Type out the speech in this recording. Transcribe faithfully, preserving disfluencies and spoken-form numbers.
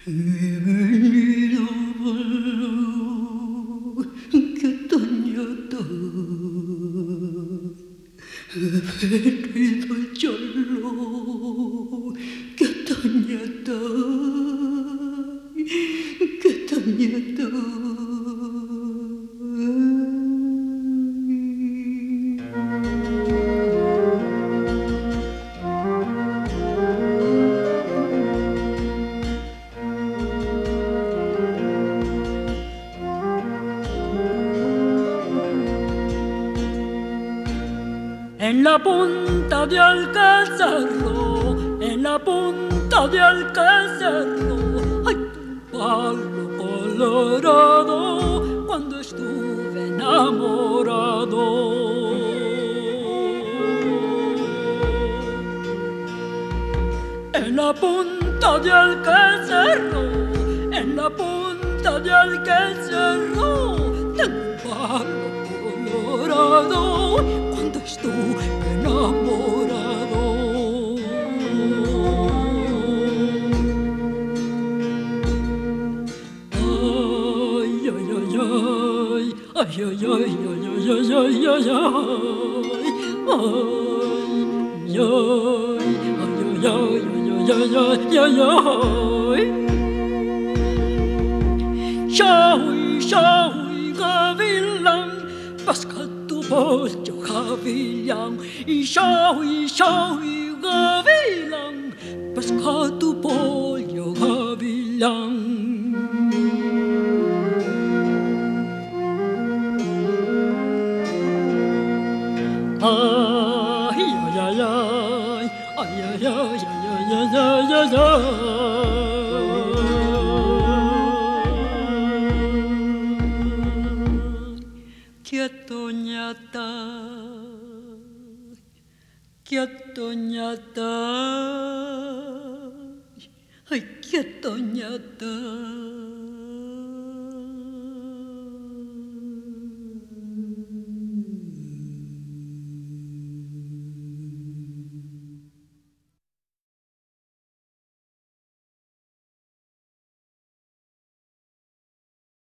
He venido por que tañata, he venido giallo che tañata, che tañata. En la punta de Alcázarro, en la punta de Alcázarro, hay un palo colorado cuando estuve enamorado. En la punta de Alcázarro, en la punta de Alcázarro, tengo un palo colorado cuando estuve enamorado. Ay, ay, ay, ay, ay, ay, ay, ay, ay, ay, ay, ay, Shahui, shahui, gavilán, pesca tu pollo, gavilán. Y shahui, shahui, gavilán, pesca tu pollo, gavilán. Ay, ay, ay, ay, ay, ay, ay, ay, ay, ay, ay, ay. Quieto ñata, quieto ñata, ay, quieto ñata.